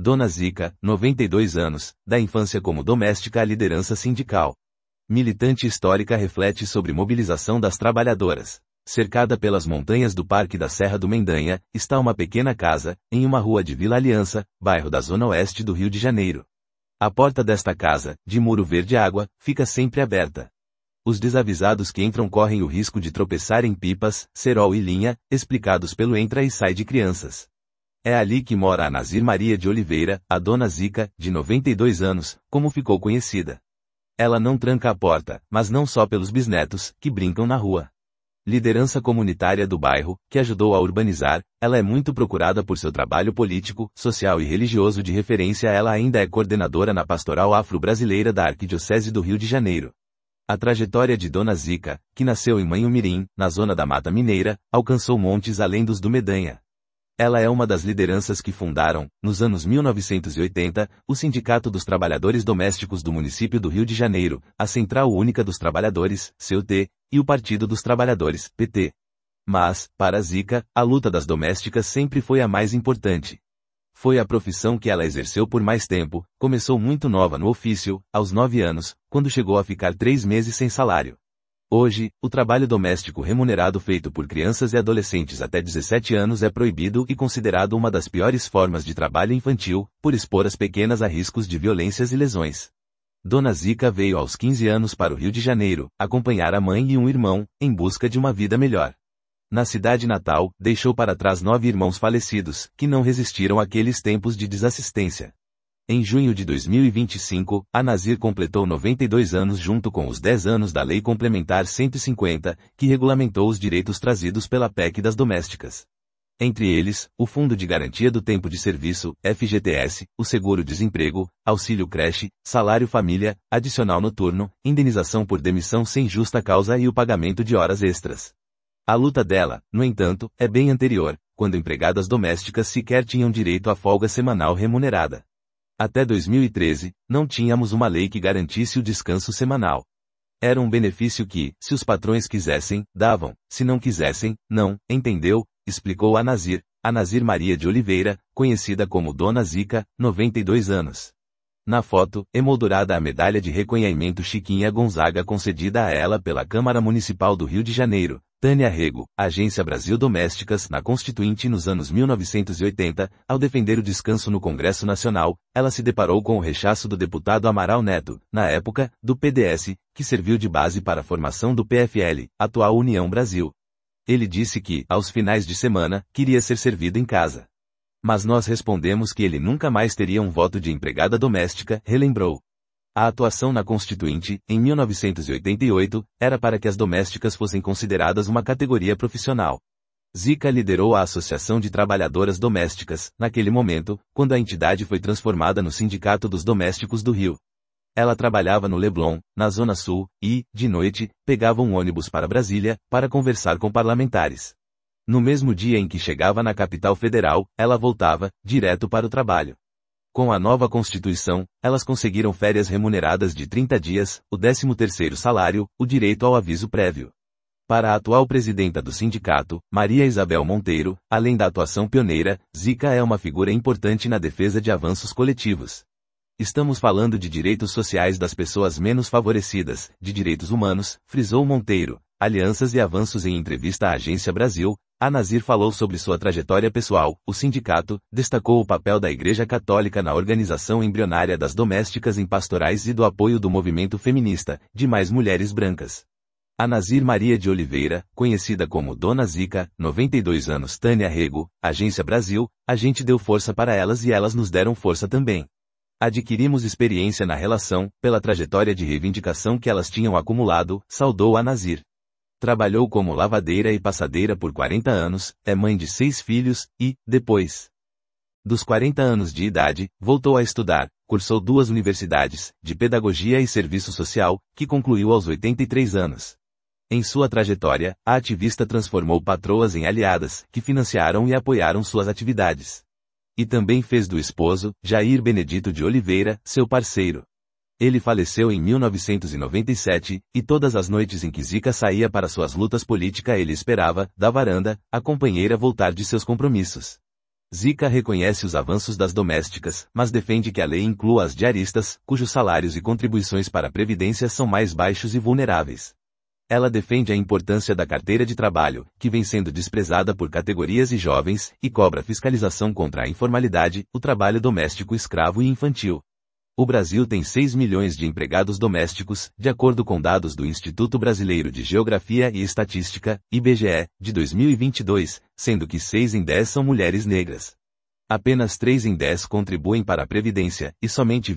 Dona Zica, 92 anos, da infância como doméstica à liderança sindical. Militante histórica reflete sobre mobilização das trabalhadoras. Cercada pelas montanhas do Parque da Serra do Mendanha, está uma pequena casa, em uma rua de Vila Aliança, bairro da Zona Oeste do Rio de Janeiro. A porta desta casa, de muro verde água, fica sempre aberta. Os desavisados que entram correm o risco de tropeçar em pipas, cerol e linha, explicados pelo entra e sai de crianças. É ali que mora a Nazir Maria de Oliveira, a Dona Zica, de 92 anos, como ficou conhecida. Ela não tranca a porta, mas não só pelos bisnetos, que brincam na rua. Liderança comunitária do bairro, que ajudou a urbanizar, ela é muito procurada por seu trabalho político, social e religioso de referência. Ela ainda é coordenadora na Pastoral Afro-Brasileira da Arquidiocese do Rio de Janeiro. A trajetória de Dona Zica, que nasceu em Manhumirim, na zona da Mata Mineira, alcançou montes além dos do Mendanha. Ela é uma das lideranças que fundaram, nos anos 1980, o Sindicato dos Trabalhadores Domésticos do município do Rio de Janeiro, a Central Única dos Trabalhadores, CUT, e o Partido dos Trabalhadores, PT. Mas, para Zica, a luta das domésticas sempre foi a mais importante. Foi a profissão que ela exerceu por mais tempo, começou muito nova no ofício, aos 9 anos, quando chegou a ficar 3 meses sem salário. Hoje, o trabalho doméstico remunerado feito por crianças e adolescentes até 17 anos é proibido e considerado uma das piores formas de trabalho infantil, por expor as pequenas a riscos de violências e lesões. Dona Zica veio aos 15 anos para o Rio de Janeiro, acompanhar a mãe e um irmão, em busca de uma vida melhor. Na cidade natal, deixou para trás 9 irmãos falecidos, que não resistiram àqueles tempos de desassistência. Em junho de 2025, a Nazir completou 92 anos junto com os 10 anos da Lei Complementar 150, que regulamentou os direitos trazidos pela PEC das domésticas. Entre eles, o Fundo de Garantia do Tempo de Serviço, FGTS, o Seguro-Desemprego, Auxílio Creche, Salário Família, Adicional Noturno, Indenização por Demissão sem justa causa e o pagamento de horas extras. A luta dela, no entanto, é bem anterior, quando empregadas domésticas sequer tinham direito à folga semanal remunerada. Até 2013, não tínhamos uma lei que garantisse o descanso semanal. Era um benefício que, se os patrões quisessem, davam, se não quisessem, não, entendeu? Explicou a Nazir Maria de Oliveira, conhecida como Dona Zica, 92 anos. Na foto, emoldurada a medalha de reconhecimento Chiquinha Gonzaga concedida a ela pela Câmara Municipal do Rio de Janeiro, Tânia Rego, Agência Brasil Domésticas na Constituinte nos anos 1980, ao defender o descanso no Congresso Nacional, ela se deparou com o rechaço do deputado Amaral Neto, na época, do PDS, que serviu de base para a formação do PFL, atual União Brasil. Ele disse que, aos finais de semana, queria ser servido em casa. Mas nós respondemos que ele nunca mais teria um voto de empregada doméstica, relembrou. A atuação na Constituinte, em 1988, era para que as domésticas fossem consideradas uma categoria profissional. Zica liderou a Associação de Trabalhadoras Domésticas, naquele momento, quando a entidade foi transformada no Sindicato dos Domésticos do Rio. Ela trabalhava no Leblon, na Zona Sul, e, de noite, pegava um ônibus para Brasília, para conversar com parlamentares. No mesmo dia em que chegava na capital federal, ela voltava, direto para o trabalho. Com a nova Constituição, elas conseguiram férias remuneradas de 30 dias, o 13º salário, o direito ao aviso prévio. Para a atual presidenta do sindicato, Maria Isabel Monteiro, além da atuação pioneira, Zica é uma figura importante na defesa de avanços coletivos. Estamos falando de direitos sociais das pessoas menos favorecidas, de direitos humanos, frisou Monteiro. Alianças e avanços. Em entrevista à Agência Brasil, a Nazir falou sobre sua trajetória pessoal. O sindicato destacou o papel da Igreja Católica na organização embrionária das domésticas em pastorais e do apoio do movimento feminista, de mais mulheres brancas. A Nazir Maria de Oliveira, conhecida como Dona Zica, 92 anos. Tânia Rego, Agência Brasil, a gente deu força para elas e elas nos deram força também. Adquirimos experiência na relação, pela trajetória de reivindicação que elas tinham acumulado, saudou a Nazir. Trabalhou como lavadeira e passadeira por 40 anos, é mãe de 6 filhos, e, depois dos 40 anos de idade, voltou a estudar, cursou 2 universidades, de Pedagogia e Serviço Social, que concluiu aos 83 anos. Em sua trajetória, a ativista transformou patroas em aliadas, que financiaram e apoiaram suas atividades. E também fez do esposo, Jair Benedito de Oliveira, seu parceiro. Ele faleceu em 1997, e todas as noites em que Zica saía para suas lutas políticas ele esperava, da varanda, a companheira voltar de seus compromissos. Zica reconhece os avanços das domésticas, mas defende que a lei inclua as diaristas, cujos salários e contribuições para a Previdência são mais baixos e vulneráveis. Ela defende a importância da carteira de trabalho, que vem sendo desprezada por categorias e jovens, e cobra fiscalização contra a informalidade, o trabalho doméstico escravo e infantil. O Brasil tem 6 milhões de empregados domésticos, de acordo com dados do Instituto Brasileiro de Geografia e Estatística, IBGE, de 2022, sendo que 6 em 10 são mulheres negras. Apenas 3 em 10 contribuem para a Previdência, e somente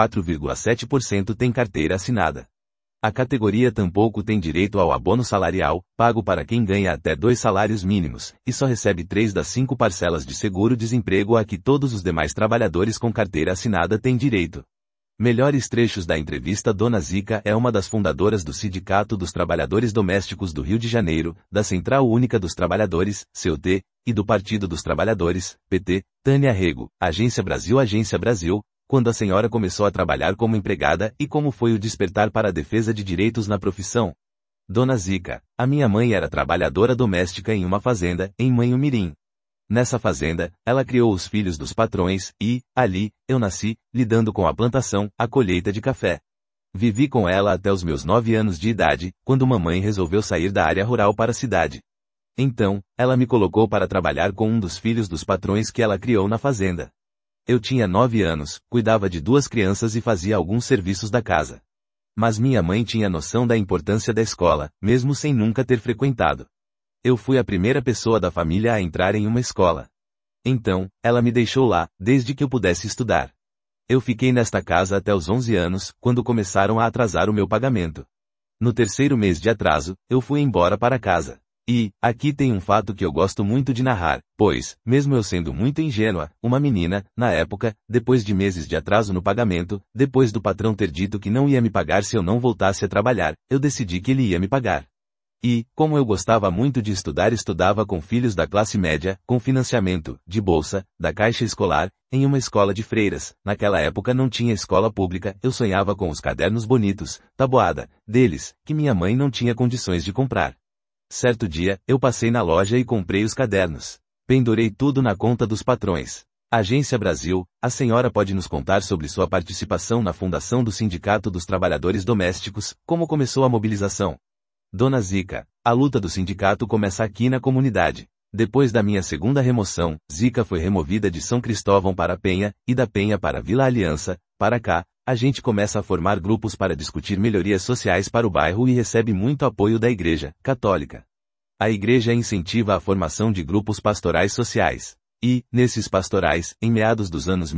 24,7% têm carteira assinada. A categoria tampouco tem direito ao abono salarial, pago para quem ganha até 2 salários mínimos, e só recebe 3 das 5 parcelas de seguro-desemprego a que todos os demais trabalhadores com carteira assinada têm direito. Melhores trechos da entrevista. Dona Zica é uma das fundadoras do Sindicato dos Trabalhadores Domésticos do Rio de Janeiro, da Central Única dos Trabalhadores, CUT, e do Partido dos Trabalhadores, PT. Tânia Rego, Agência Brasil, quando a senhora começou a trabalhar como empregada e como foi o despertar para a defesa de direitos na profissão? Dona Zica, a minha mãe era trabalhadora doméstica em uma fazenda, em Manhumirim. Nessa fazenda, ela criou os filhos dos patrões e, ali, eu nasci, lidando com a plantação, a colheita de café. Vivi com ela até os meus 9 anos de idade, quando mamãe resolveu sair da área rural para a cidade. Então, ela me colocou para trabalhar com um dos filhos dos patrões que ela criou na fazenda. Eu tinha 9 anos, cuidava de 2 crianças e fazia alguns serviços da casa. Mas minha mãe tinha noção da importância da escola, mesmo sem nunca ter frequentado. Eu fui a primeira pessoa da família a entrar em uma escola. Então, ela me deixou lá, desde que eu pudesse estudar. Eu fiquei nesta casa até os 11 anos, quando começaram a atrasar o meu pagamento. No 3º mês de atraso, eu fui embora para casa. E, aqui tem um fato que eu gosto muito de narrar, pois, mesmo eu sendo muito ingênua, uma menina, na época, depois de meses de atraso no pagamento, depois do patrão ter dito que não ia me pagar se eu não voltasse a trabalhar, eu decidi que ele ia me pagar. E, como eu gostava muito de estudar, estudava com filhos da classe média, com financiamento, de bolsa, da Caixa Escolar, em uma escola de freiras. Naquela época não tinha escola pública, eu sonhava com os cadernos bonitos, tabuada, deles, que minha mãe não tinha condições de comprar. Certo dia, eu passei na loja e comprei os cadernos. Pendurei tudo na conta dos patrões. Agência Brasil, a senhora pode nos contar sobre sua participação na fundação do Sindicato dos Trabalhadores Domésticos, como começou a mobilização? Dona Zica, a luta do sindicato começa aqui na comunidade. Depois da minha segunda remoção, Zica foi removida de São Cristóvão para Penha, e da Penha para Vila Aliança. Para cá, a gente começa a formar grupos para discutir melhorias sociais para o bairro e recebe muito apoio da Igreja Católica. A Igreja incentiva a formação de grupos pastorais sociais. E, nesses pastorais, em meados dos anos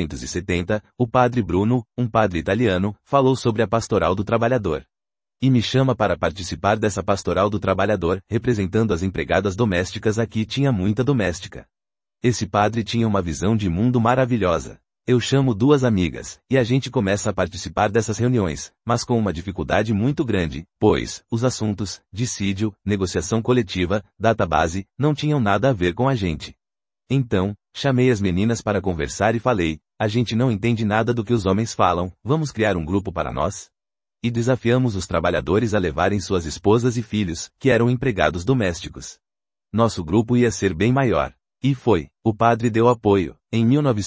1970, o padre Bruno, um padre italiano, falou sobre a Pastoral do Trabalhador. E me chama para participar dessa Pastoral do Trabalhador, representando as empregadas domésticas. Aqui tinha muita doméstica. Esse padre tinha uma visão de mundo maravilhosa. Eu chamo 2 amigas, e a gente começa a participar dessas reuniões, mas com uma dificuldade muito grande, pois, os assuntos, dissídio, negociação coletiva, database, não tinham nada a ver com a gente. Então, chamei as meninas para conversar e falei, a gente não entende nada do que os homens falam, vamos criar um grupo para nós? E desafiamos os trabalhadores a levarem suas esposas e filhos, que eram empregados domésticos. Nosso grupo ia ser bem maior. E foi. O padre deu apoio. Em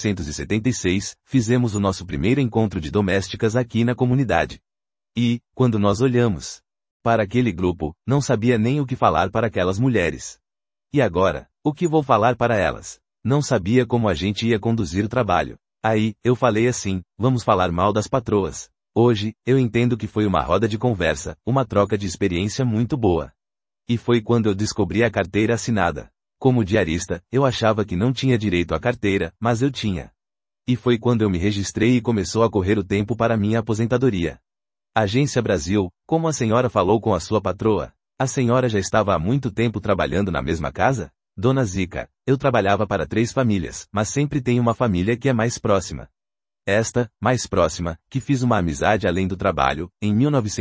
1976, fizemos o nosso primeiro encontro de domésticas aqui na comunidade. E, quando nós olhamos para aquele grupo, não sabia nem o que falar para aquelas mulheres. E agora, o que vou falar para elas? Não sabia como a gente ia conduzir o trabalho. Aí, eu falei assim, vamos falar mal das patroas. Hoje, eu entendo que foi uma roda de conversa, uma troca de experiência muito boa. E foi quando eu descobri a carteira assinada. Como diarista, eu achava que não tinha direito à carteira, mas eu tinha. E foi quando eu me registrei e começou a correr o tempo para minha aposentadoria. Agência Brasil, como a senhora falou com a sua patroa? A senhora já estava há muito tempo trabalhando na mesma casa? Dona Zica, eu trabalhava para 3 famílias, mas sempre tem uma família que é mais próxima. Esta, mais próxima, que fiz uma amizade além do trabalho, em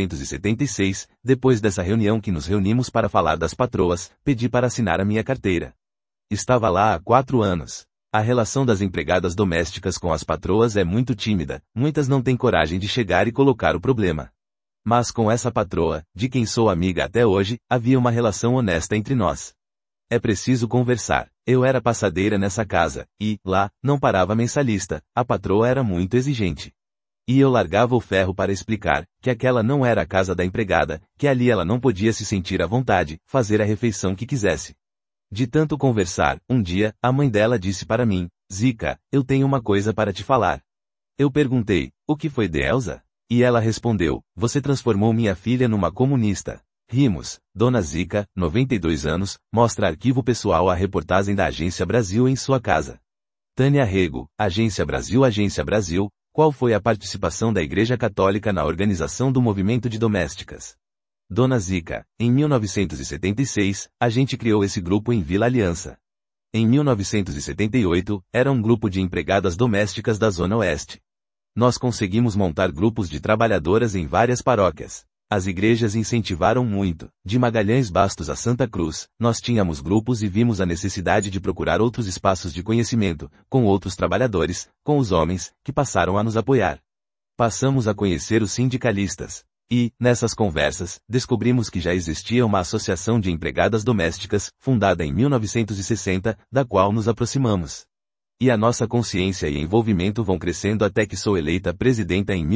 1976, depois dessa reunião que nos reunimos para falar das patroas, pedi para assinar a minha carteira. Estava lá há 4 anos. A relação das empregadas domésticas com as patroas é muito tímida, muitas não têm coragem de chegar e colocar o problema. Mas com essa patroa, de quem sou amiga até hoje, havia uma relação honesta entre nós. É preciso conversar. Eu era passadeira nessa casa, e, lá, não parava mensalista, a patroa era muito exigente. E eu largava o ferro para explicar, que aquela não era a casa da empregada, que ali ela não podia se sentir à vontade, fazer a refeição que quisesse. De tanto conversar, um dia, a mãe dela disse para mim, Zica, eu tenho uma coisa para te falar. Eu perguntei, o que foi de Elza? E ela respondeu, você transformou minha filha numa comunista. Rimos. Dona Zica, 92 anos, mostra arquivo pessoal a reportagem da Agência Brasil em sua casa. Tânia Rego, Agência Brasil, qual foi a participação da Igreja Católica na organização do movimento de domésticas? Dona Zica, em 1976, a gente criou esse grupo em Vila Aliança. Em 1978, era um grupo de empregadas domésticas da Zona Oeste. Nós conseguimos montar grupos de trabalhadoras em várias paróquias. As igrejas incentivaram muito. De Magalhães Bastos a Santa Cruz, nós tínhamos grupos e vimos a necessidade de procurar outros espaços de conhecimento, com outros trabalhadores, com os homens, que passaram a nos apoiar. Passamos a conhecer os sindicalistas. E, nessas conversas, descobrimos que já existia uma associação de empregadas domésticas, fundada em 1960, da qual nos aproximamos. E a nossa consciência e envolvimento vão crescendo até que sou eleita presidenta em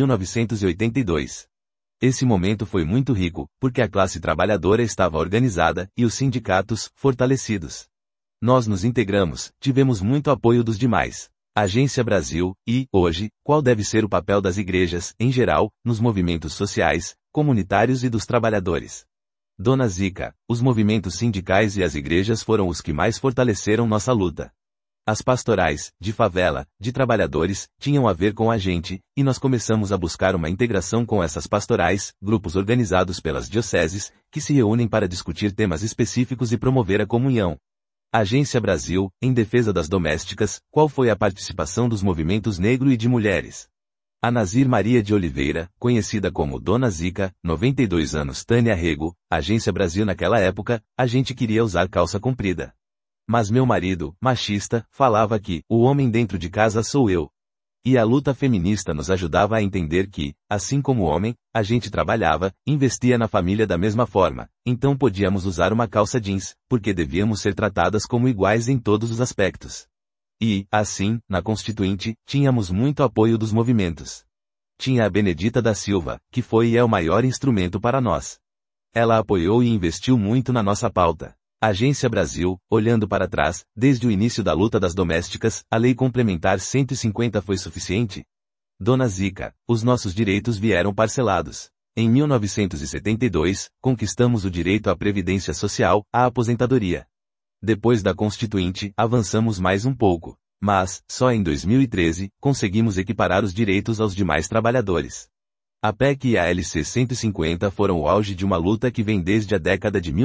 1982. Esse momento foi muito rico, porque a classe trabalhadora estava organizada, e os sindicatos, fortalecidos. Nós nos integramos, tivemos muito apoio dos demais. Agência Brasil, e, hoje, qual deve ser o papel das igrejas, em geral, nos movimentos sociais, comunitários e dos trabalhadores? Dona Zica, os movimentos sindicais e as igrejas foram os que mais fortaleceram nossa luta. As pastorais, de favela, de trabalhadores, tinham a ver com a gente, e nós começamos a buscar uma integração com essas pastorais, grupos organizados pelas dioceses, que se reúnem para discutir temas específicos e promover a comunhão. Agência Brasil, em defesa das domésticas, qual foi a participação dos movimentos negro e de mulheres? A Nazir Maria de Oliveira, conhecida como Dona Zica, 92 anos. Tânia Rego, Agência Brasil. Naquela época, a gente queria usar calça comprida. Mas meu marido, machista, falava que o homem dentro de casa sou eu. E a luta feminista nos ajudava a entender que, assim como o homem, a gente trabalhava, investia na família da mesma forma, então podíamos usar uma calça jeans, porque devíamos ser tratadas como iguais em todos os aspectos. E, assim, na Constituinte, tínhamos muito apoio dos movimentos. Tinha a Benedita da Silva, que foi e é o maior instrumento para nós. Ela apoiou e investiu muito na nossa pauta. Agência Brasil, olhando para trás, desde o início da luta das domésticas, a Lei Complementar 150 foi suficiente? Dona Zica, os nossos direitos vieram parcelados. Em 1972, conquistamos o direito à previdência social, à aposentadoria. Depois da Constituinte, avançamos mais um pouco. Mas, só em 2013, conseguimos equiparar os direitos aos demais trabalhadores. A PEC e a LC 150 foram o auge de uma luta que vem desde a década de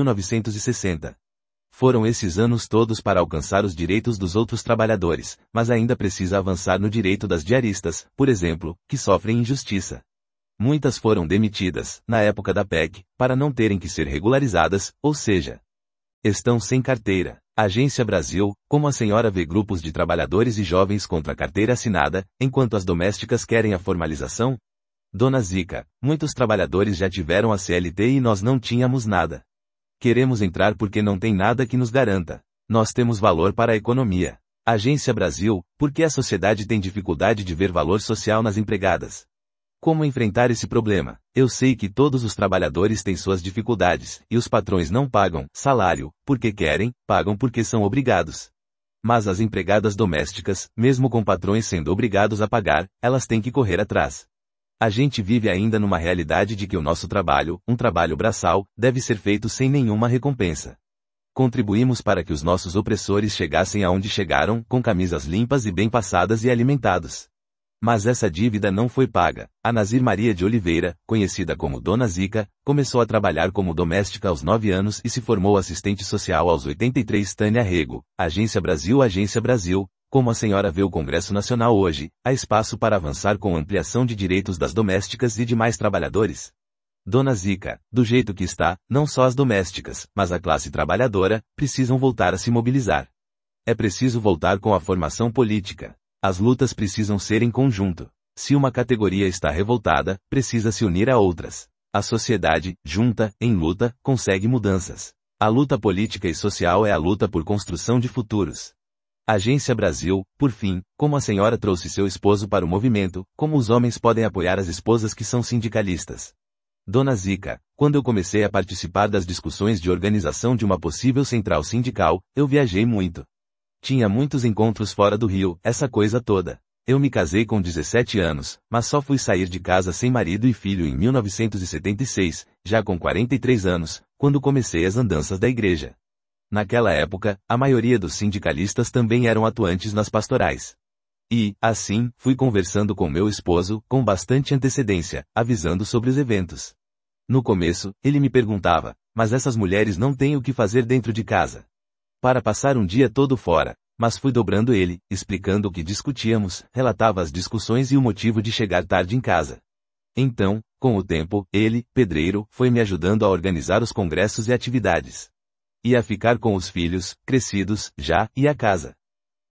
1960. Foram esses anos todos para alcançar os direitos dos outros trabalhadores, mas ainda precisa avançar no direito das diaristas, por exemplo, que sofrem injustiça. Muitas foram demitidas, na época da PEC, para não terem que ser regularizadas, ou seja, estão sem carteira. Agência Brasil, como a senhora vê grupos de trabalhadores e jovens contra a carteira assinada, enquanto as domésticas querem a formalização? Dona Zica, muitos trabalhadores já tiveram a CLT e nós não tínhamos nada. Queremos entrar porque não tem nada que nos garanta. Nós temos valor para a economia. Agência Brasil, por que a sociedade tem dificuldade de ver valor social nas empregadas? Como enfrentar esse problema? Eu sei que todos os trabalhadores têm suas dificuldades, e os patrões não pagam salário, porque querem, pagam porque são obrigados. Mas as empregadas domésticas, mesmo com patrões sendo obrigados a pagar, elas têm que correr atrás. A gente vive ainda numa realidade de que o nosso trabalho, um trabalho braçal, deve ser feito sem nenhuma recompensa. Contribuímos para que os nossos opressores chegassem aonde chegaram, com camisas limpas e bem passadas e alimentados. Mas essa dívida não foi paga. A Nazir Maria de Oliveira, conhecida como Dona Zica, começou a trabalhar como doméstica aos 9 anos e se formou assistente social aos 83. Tânia Rego, Agência Brasil, como a senhora vê o Congresso Nacional hoje, há espaço para avançar com ampliação de direitos das domésticas e demais trabalhadores? Dona Zica, do jeito que está, não só as domésticas, mas a classe trabalhadora, precisam voltar a se mobilizar. É preciso voltar com a formação política. As lutas precisam ser em conjunto. Se uma categoria está revoltada, precisa se unir a outras. A sociedade, junta, em luta, consegue mudanças. A luta política e social é a luta por construção de futuros. Agência Brasil, por fim, como a senhora trouxe seu esposo para o movimento, como os homens podem apoiar as esposas que são sindicalistas? Dona Zica, quando eu comecei a participar das discussões de organização de uma possível central sindical, eu viajei muito. Tinha muitos encontros fora do Rio, essa coisa toda. Eu me casei com 17 anos, mas só fui sair de casa sem marido e filho em 1976, já com 43 anos, quando comecei as andanças da igreja. Naquela época, a maioria dos sindicalistas também eram atuantes nas pastorais. E, assim, fui conversando com meu esposo, com bastante antecedência, avisando sobre os eventos. No começo, ele me perguntava, mas essas mulheres não têm o que fazer dentro de casa? Para passar um dia todo fora. Mas fui dobrando ele, explicando o que discutíamos, relatava as discussões e o motivo de chegar tarde em casa. Então, com o tempo, ele, pedreiro, foi me ajudando a organizar os congressos e atividades. E a ficar com os filhos, crescidos, já, e a casa.